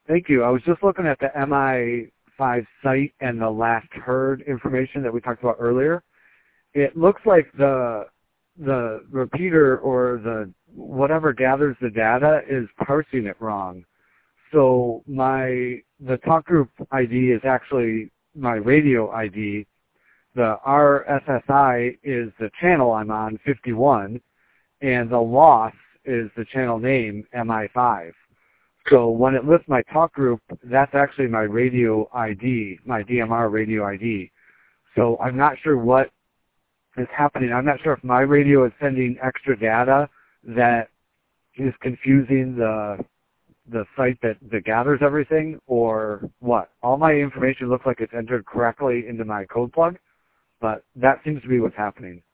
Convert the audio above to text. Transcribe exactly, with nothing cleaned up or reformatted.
Thank you. I was just looking at the M I five site and the last heard information that we talked about earlier. It looks like the the repeater or the whatever gathers the data is parsing it wrong. So my the talk group I D is actually my radio I D. The R S S I is the channel I'm on, fifty-one, and the loss is the channel name, M I five. So when it lists my talk group, that's actually my radio I D, my D M R radio I D. So I'm not sure what is happening. I'm not sure if my radio is sending extra data that is confusing the the site that, that gathers everything, or what. All my information looks like it's entered correctly into my code plug, but that seems to be what's happening.